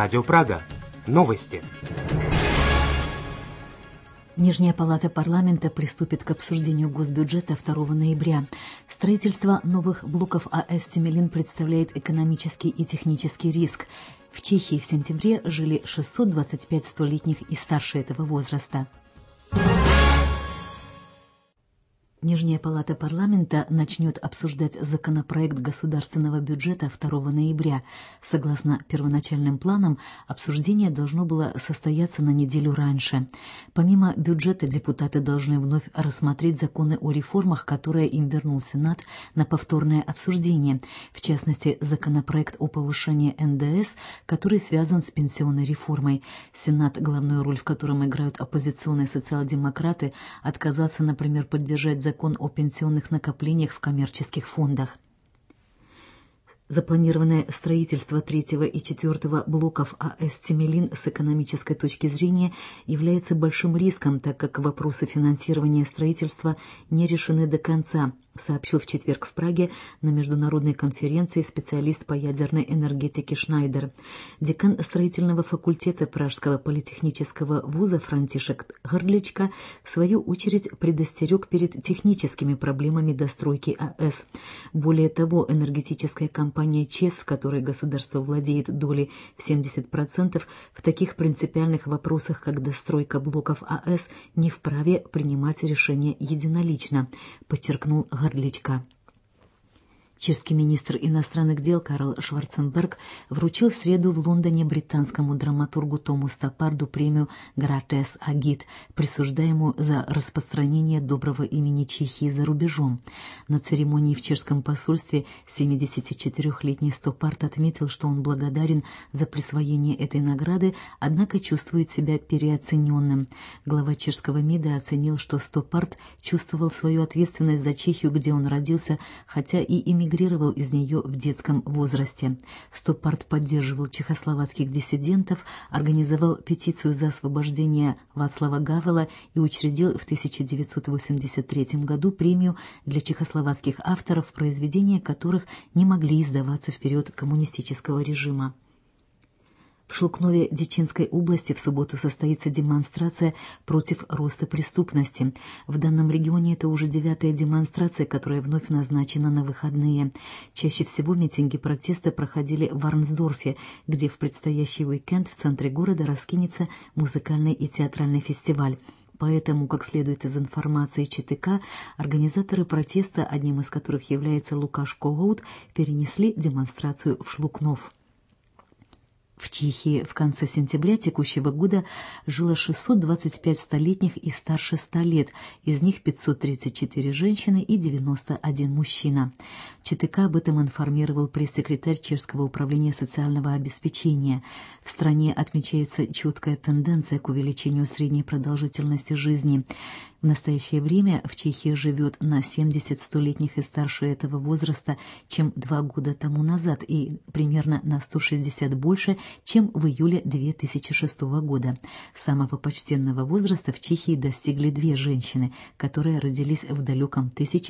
Радио Прага. Новости. Нижняя палата парламента приступит к обсуждению госбюджета 2 ноября. Строительство новых блоков АЭС «Темелин» представляет экономический и технический риск. В Чехии в сентябре жили 625 столетних и старше этого возраста. Нижняя палата парламента начнет обсуждать законопроект государственного бюджета 2 ноября. Согласно первоначальным планам, обсуждение должно было состояться на неделю раньше. Помимо бюджета, депутаты должны вновь рассмотреть законы о реформах, которые им вернул Сенат на повторное обсуждение. В частности, законопроект о повышении НДС, который связан с пенсионной реформой. Сенат, главную роль в котором играют оппозиционные социал-демократы, отказался, например, поддержать закон о пенсионных накоплениях в коммерческих фондах. Запланированное строительство 3 и 4 блоков АЭС «Темелин» с экономической точки зрения является большим риском, так как вопросы финансирования строительства не решены до конца, сообщил в четверг в Праге на международной конференции специалист по ядерной энергетике Шнайдер. Декан строительного факультета Пражского политехнического вуза Франтишек Гарличка в свою очередь предостерег перед техническими проблемами достройки АЭС. Более того, энергетическая компания ЧЕС, в которой государство владеет долей в 70%, в таких принципиальных вопросах, как достройка блоков АЭС, не вправе принимать решения единолично, подчеркнул Гарличка. Чешский министр иностранных дел Карл Шварценберг вручил в среду в Лондоне британскому драматургу Тому Стоппарду премию «Гратес Агит», присуждаемую за распространение доброго имени Чехии за рубежом. На церемонии в чешском посольстве 74-летний Стоппард отметил, что он благодарен за присвоение этой награды, однако чувствует себя переоцененным. Глава чешского МИДа оценил, что Стоппард чувствовал свою ответственность за Чехию, где он родился, хотя и эмигрировал из нее в детском возрасте. Стоппард поддерживал чехословацких диссидентов, организовал петицию за освобождение Вацлава Гавела и учредил в 1983 году премию для чехословацких авторов, произведения которых не могли издаваться в период коммунистического режима. В Шлукнове Дичинской области в субботу состоится демонстрация против роста преступности. В данном регионе это уже 9-я демонстрация, которая вновь назначена на выходные. Чаще всего митинги протеста проходили в Арнсдорфе, где в предстоящий уикенд в центре города раскинется музыкальный и театральный фестиваль. Поэтому, как следует из информации ЧТК, организаторы протеста, одним из которых является Лукаш Когаут, перенесли демонстрацию в Шлукнов. В Чехии в конце сентября текущего года жило 625 столетних и старше 100 лет, из них 534 женщины и 91 мужчина. ЧТК об этом информировал пресс-секретарь Чешского управления социального обеспечения. В стране отмечается четкая тенденция к увеличению средней продолжительности жизни. В настоящее время в Чехии живет на 70 столетних и старше этого возраста, чем 2 года тому назад, и примерно на 160 больше, чем в июле 2006 года. Самого почтенного возраста в Чехии достигли 2 женщины, которые родились в далеком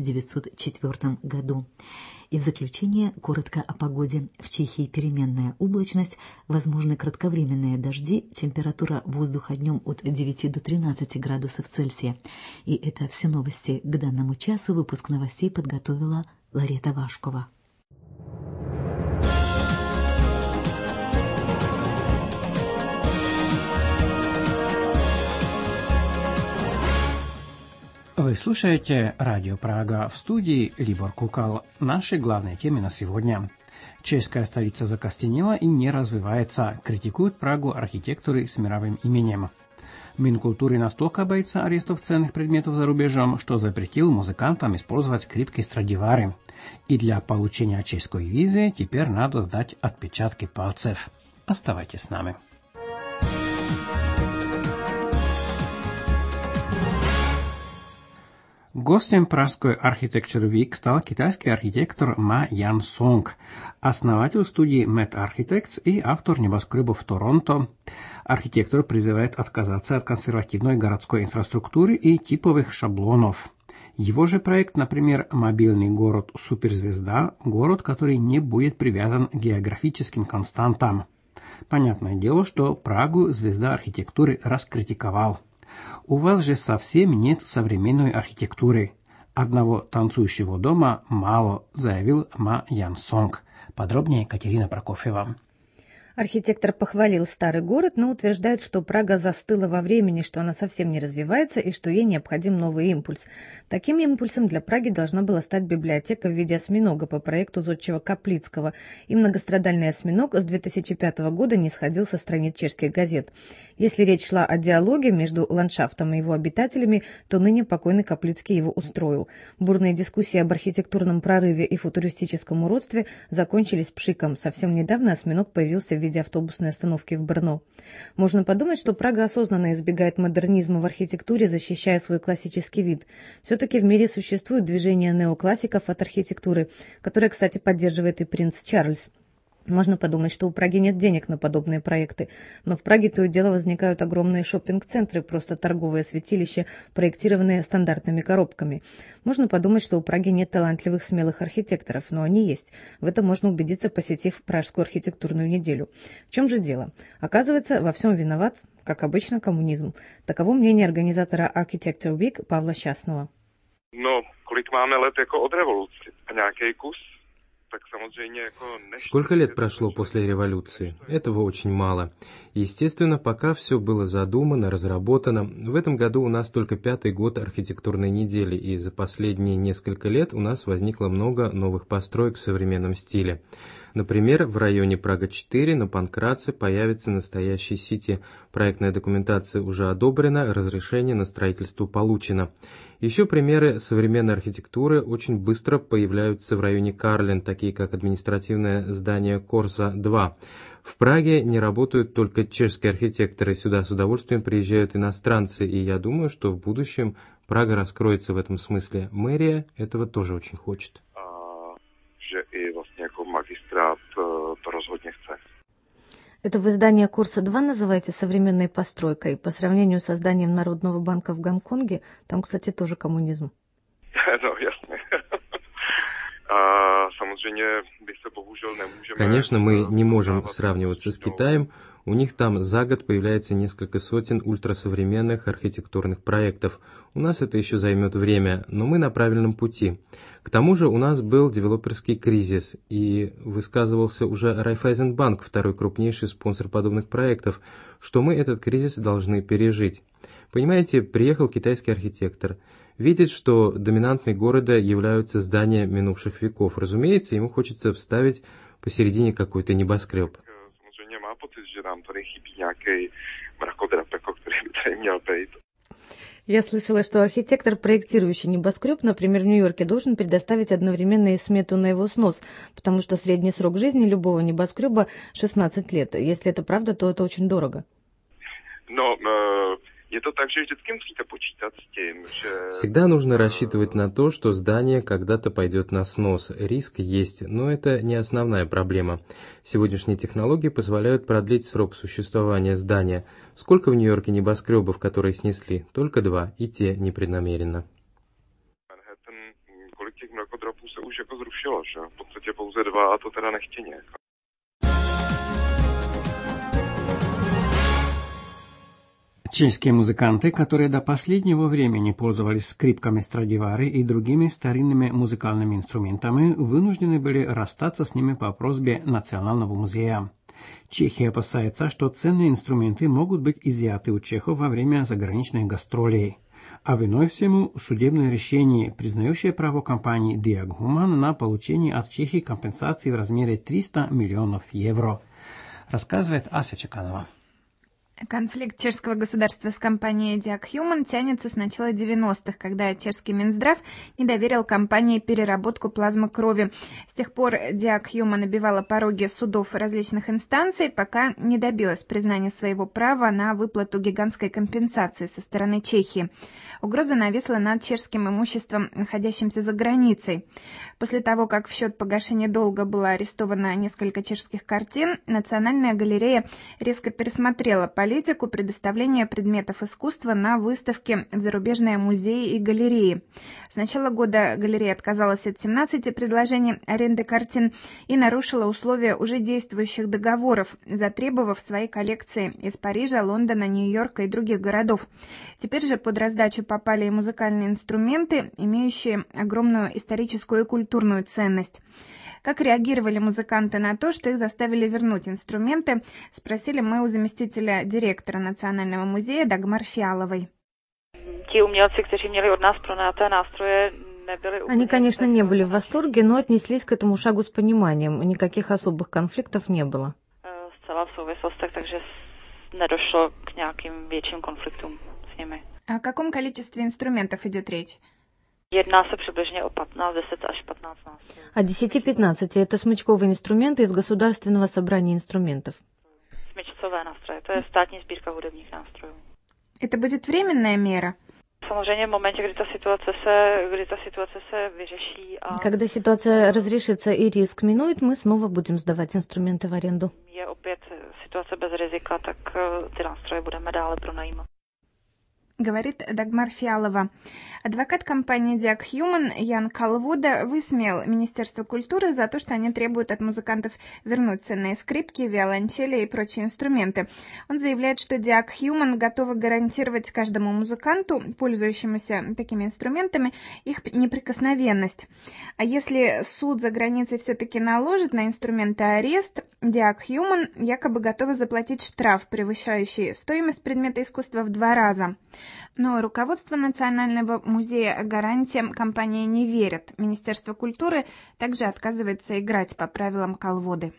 1904 году. И в заключение коротко о погоде. В Чехии переменная облачность, возможны кратковременные дожди, температура воздуха днем от 9 до 13 градусов Цельсия. И это все новости к данному часу. Выпуск новостей подготовила Ларета Вашкова. Вы слушаете Радио Прага, в студии Libor Kukal. Наши главные темы на сегодня. Чешская столица закостенела и не развивается. Критикуют Прагу архитекторы с мировым именем. Минкультуры настолько боится арестов ценных предметов за рубежом, что запретил музыкантам использовать скрипки Страдивари. И для получения чешской визы теперь надо сдать отпечатки пальцев. Оставайтесь с нами. Гостем Pražской Architecture Week стал китайский архитектор Ма Ян Сонг, основатель студии Met Architects и автор небоскребов Торонто. Архитектор призывает отказаться от консервативной городской инфраструктуры и типовых шаблонов. Его же проект, например, мобильный город «Суперзвезда», город, который не будет привязан к географическим константам. Понятное дело, что Прагу звезда архитектуры раскритиковал. У вас же совсем нет современной архитектуры. Одного танцующего дома мало, заявил Ма Ян Сонг. Подробнее Катерина Прокофьева. Архитектор похвалил старый город, но утверждает, что Прага застыла во времени, что она совсем не развивается и что ей необходим новый импульс. Таким импульсом для Праги должна была стать библиотека в виде осьминога по проекту зодчего Каплицкого. И многострадальный осьминог с 2005 года не сходил со страниц чешских газет. Если речь шла о диалоге между ландшафтом и его обитателями, то ныне покойный Каплицкий его устроил. Бурные дискуссии об архитектурном прорыве и футуристическом уродстве закончились пшиком. Совсем недавно осьминог появился в виде автобусной остановки в Брно. Можно подумать, что Прага осознанно избегает модернизма в архитектуре, защищая свой классический вид. Все-таки в мире существует движение неоклассиков от архитектуры, которое, кстати, поддерживает и принц Чарльз. Можно подумать, что у Праги нет денег на подобные проекты, но в Праге то и дело возникают огромные шоппинг-центры, просто торговые святилища, проектированные стандартными коробками. Можно подумать, что у Праги нет талантливых, смелых архитекторов, но они есть. В этом можно убедиться, посетив Пражскую архитектурную неделю. В чем же дело? Оказывается, во всем виноват, как обычно, коммунизм. Таково мнение организатора Architecture Week Павла Щасного. Но kolik máme let jako od revoluce? A nějaký kus? Сколько лет прошло после революции? Этого очень мало. Естественно, пока все было задумано, разработано. В этом году у нас только 5-й год архитектурной недели, и за последние несколько лет у нас возникло много новых построек в современном стиле. Например, в районе Прага-4 на Панкратце появится настоящий сити. Проектная документация уже одобрена, разрешение на строительство получено. Еще примеры современной архитектуры очень быстро появляются в районе Карлен, такие как административное здание Корса-2. В Праге не работают только чешские архитекторы, сюда с удовольствием приезжают иностранцы, и я думаю, что в будущем Прага раскроется в этом смысле. Мэрия этого тоже очень хочет. Магистрат то rozhodně chce. Это вы здание Корса-2 называете современной постройкой? По сравнению со зданием Народного банка в Гонконге, там, кстати, тоже коммунизм. Ну, ясно. Конечно, мы не можем сравниваться с Китаем. У них там за год появляется несколько сотен ультрасовременных архитектурных проектов. У нас это еще займет время, но мы на правильном пути. К тому же у нас был девелоперский кризис, и высказывался уже Райффайзенбанк, второй крупнейший спонсор подобных проектов, что мы этот кризис должны пережить. Понимаете, приехал китайский архитектор, видит, что доминантной города являются здания минувших веков. Разумеется, ему хочется вставить посередине какой-то небоскреб. Я слышала, что архитектор, проектирующий небоскреб, например, в Нью-Йорке, должен предоставить одновременно и смету на его снос, потому что средний срок жизни любого небоскреба 16 лет. Если это правда, то это очень дорого. Всегда нужно рассчитывать на то, что здание когда-то пойдет на снос. Риск есть, но это не основная проблема. Сегодняшние технологии позволяют продлить срок существования здания. Сколько в Нью-Йорке небоскребов, которые снесли? Только 2, и те непреднамеренно. Kolik těch mrakodrapů se už jako zrušilo, že? V podstatě pouze 2, a to teda nechtěně. Чешские музыканты, которые до последнего времени пользовались скрипками Страдивари и другими старинными музыкальными инструментами, вынуждены были расстаться с ними по просьбе Национального музея. Чехия опасается, что ценные инструменты могут быть изъяты у чехов во время заграничных гастролей. А виной всему судебное решение, признающее право компании Diag Human на получение от Чехии компенсации в размере 300 миллионов евро, рассказывает Ася Чеканова. Конфликт чешского государства с компанией Diag Human тянется с начала 90-х, когда чешский Минздрав не доверил компании переработку плазмы крови. С тех пор Diag Human набивала пороги судов различных инстанций, пока не добилась признания своего права на выплату гигантской компенсации со стороны Чехии. Угроза нависла над чешским имуществом, находящимся за границей. После того, как в счет погашения долга было арестовано несколько чешских картин, Национальная галерея резко пересмотрела политику политику предоставления предметов искусства на выставке в зарубежные музеи и галереи. С начала года галерея отказалась от 17 предложений аренды картин и нарушила условия уже действующих договоров, затребовав свои коллекции из Парижа, Лондона, Нью-Йорка и других городов. Теперь же под раздачу попали и музыкальные инструменты, имеющие огромную историческую и культурную ценность. Как реагировали музыканты на то, что их заставили вернуть инструменты, спросили мы у заместителя директора Национального музея Дагмар Фиаловой. Они, конечно, не были в восторге, но отнеслись к этому шагу с пониманием. Никаких особых конфликтов не было. О каком количестве инструментов идет речь? О 10-15. Это смычковые инструменты из Государственного собрания инструментов. Это будет временная мера? Когда ситуация разрешится и риск минует, мы снова будем сдавать инструменты в аренду. Говорит Дагмар Фиалова. Адвокат компании Diag Human Ян Калвода высмеял Министерство культуры за то, что они требуют от музыкантов вернуть ценные скрипки, виолончели и прочие инструменты. Он заявляет, что Diag Human готовы гарантировать каждому музыканту, пользующемуся такими инструментами, их неприкосновенность. А если суд за границей все-таки наложит на инструменты арест, Diag Human якобы готовы заплатить штраф, превышающий стоимость предмета искусства в 2 раза. Но руководство Национального музея гарантиям компании не верит. Министерство культуры также отказывается играть по правилам Калводы.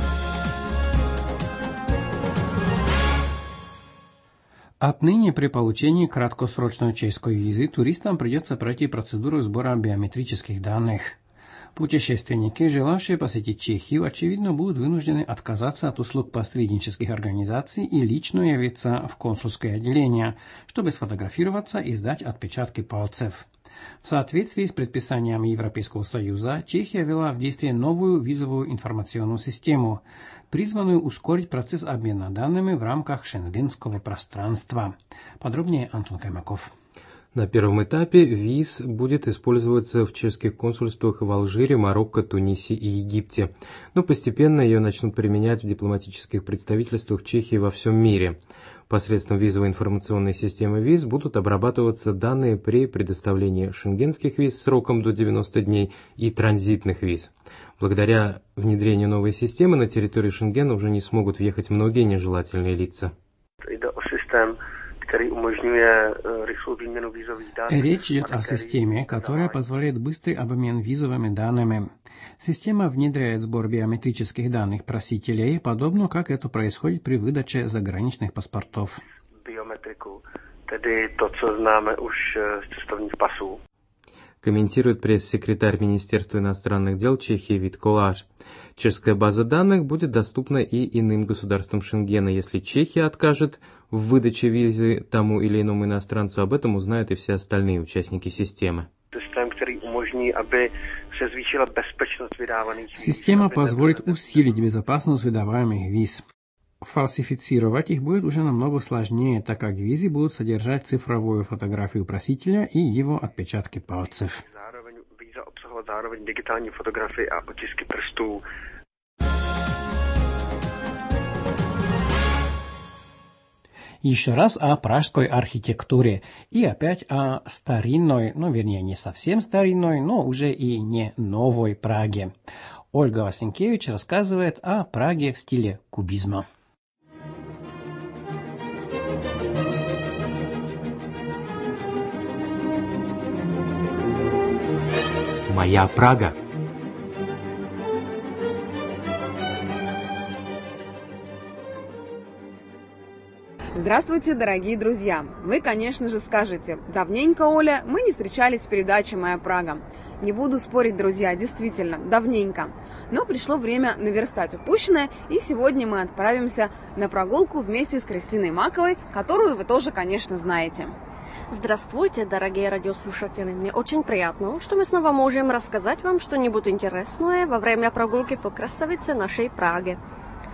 Отныне при получении краткосрочной чешской визы туристам придется пройти процедуру сбора биометрических данных. Путешественники, желавшие посетить Чехию, очевидно, будут вынуждены отказаться от услуг посреднических организаций и лично явиться в консульское отделение, чтобы сфотографироваться и сдать отпечатки пальцев. В соответствии с предписаниями Европейского Союза, Чехия ввела в действие новую визовую информационную систему, призванную ускорить процесс обмена данными в рамках шенгенского пространства. Подробнее Антон Каймаков. На первом этапе ВИЗ будет использоваться в чешских консульствах в Алжире, Марокко, Тунисе и Египте, но постепенно ее начнут применять в дипломатических представительствах Чехии во всем мире. Посредством визовой информационной системы ВИЗ будут обрабатываться данные при предоставлении шенгенских виз сроком до 90 дней и транзитных виз. Благодаря внедрению новой системы на территорию Шенгена уже не смогут въехать многие нежелательные лица. Речь идет о системе, которая позволяет быстрый обмен визовыми данными. Система внедряет сбор биометрических данных просителей, подобно как это происходит при выдаче заграничных паспортов. Комментирует пресс-секретарь Министерства иностранных дел Чехии Вит Колаш. Чешская база данных будет доступна и иным государствам Шенгена. Если Чехия откажет в выдаче визы тому или иному иностранцу, об этом узнают и все остальные участники системы. Система позволит усилить безопасность выдаваемых виз. Фальсифицировать их будет уже намного сложнее, так как визы будут содержать цифровую фотографию просителя и его отпечатки пальцев. Zároveň digitální fotografii a otisky prstů. Еще раз о пражской архитектуре и опять о старинной, вернее не совсем старинной, но уже и не новой Праге. Ольга Васенкевич рассказывает о Праге в стиле кубизма. Моя Прага. Здравствуйте, дорогие друзья! Вы, конечно же, скажете: давненько, Оля, мы не встречались в передаче «Моя Прага». Не буду спорить, друзья, действительно, давненько. Но пришло время наверстать упущенное, и сегодня мы отправимся на прогулку вместе с Кристиной Маковой, которую вы тоже, конечно, знаете. Здравствуйте, дорогие радиослушатели. Мне очень приятно, что мы снова можем рассказать вам что-нибудь интересное во время прогулки по красавице нашей Праге.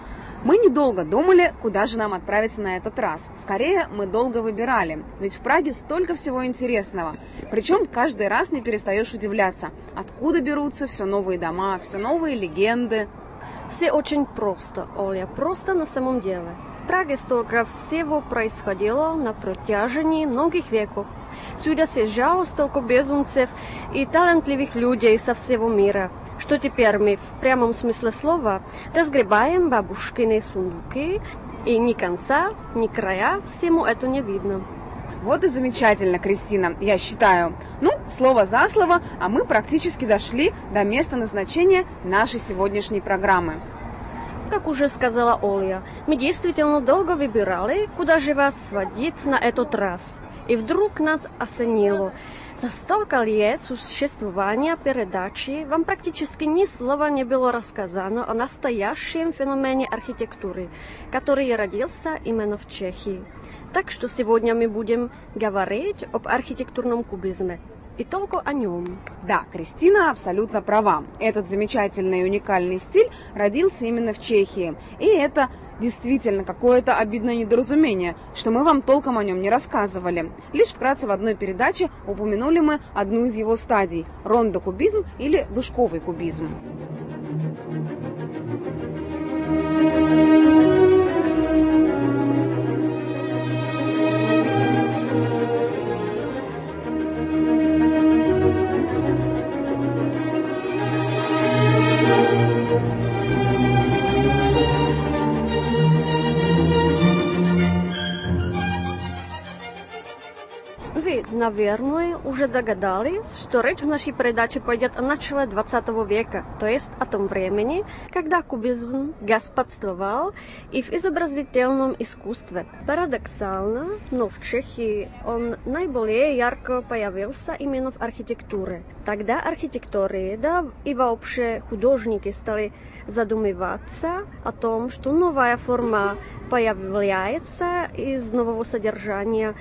Мы недолго думали, куда же нам отправиться на этот раз. Скорее, мы долго выбирали, ведь в Праге столько всего интересного. Причем каждый раз не перестаешь удивляться, откуда берутся все новые дома, все новые легенды. Все очень просто, Оля, просто на самом деле. В Праге столько всего происходило на протяжении многих веков. Сюда съезжало столько безумцев и талантливых людей со всего мира, что теперь мы в прямом смысле слова разгребаем бабушкины сундуки, и ни конца, ни края всему это не видно. Вот и замечательно, Кристина, я считаю. Слово за слово, а мы практически дошли до места назначения нашей сегодняшней программы. Как уже сказала Оля, мы действительно долго выбирали, куда же вас сводить на этот раз. И вдруг нас осенило. За столько лет существования передачи вам практически ни слова не было рассказано о настоящем феномене архитектуры, который родился именно в Чехии. Так что сегодня мы будем говорить об архитектурном кубизме. И только о нем. Да, Кристина абсолютно права. Этот замечательный и уникальный стиль родился именно в Чехии. И это действительно какое-то обидное недоразумение, что мы вам толком о нем не рассказывали. Лишь вкратце в одной передаче упомянули мы одну из его стадий – рондо-кубизм или душковый кубизм. Вы, наверное, уже догадались, что речь в нашей передаче пойдет о начале 20 века, то есть о том времени, когда кубизм господствовал и в изобразительном искусстве. Парадоксально, но в Чехии он наиболее ярко появился именно в архитектуре. Тогда архитекторы, да и вообще художники стали задумываться о том, что новая форма появляется из нового содержания,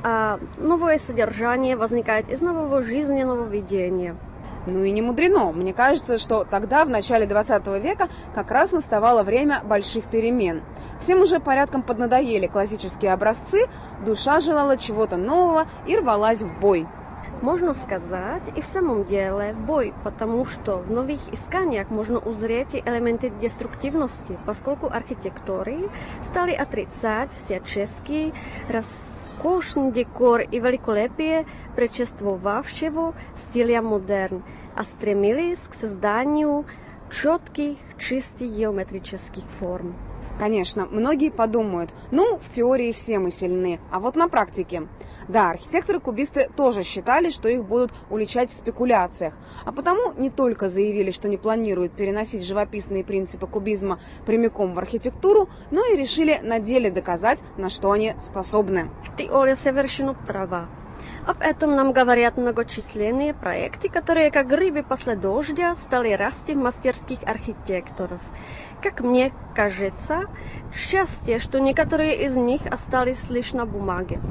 а новое содержание возникает из нового жизненного видения. И не мудрено. Мне кажется, что тогда, в начале 20 века, как раз наставало время больших перемен. Всем уже порядком поднадоели классические образцы, душа желала чего-то нового и рвалась в бой. Можно сказать, и в самом деле бой, потому что в новых исканиях можно узреть элементы деструктивности, поскольку архитекторы стали отрицать всяческий роскошный декор и великолепие предшествовавшего стиля модерн, а стремились к созданию четких, чистых геометрических форм. Конечно, многие подумают, в теории все мы сильны, а вот на практике. Да, архитекторы-кубисты тоже считали, что их будут уличать в спекуляциях, а потому не только заявили, что не планируют переносить живописные принципы кубизма прямиком в архитектуру, но и решили на деле доказать, на что они способны. Ты, Оля, совершенно права. Об этом нам говорят многочисленные проекты, которые, как грибы после дождя, стали расти в мастерских архитекторов. Как мне кажется, счастье, что некоторые из них остались лишь на бумаге.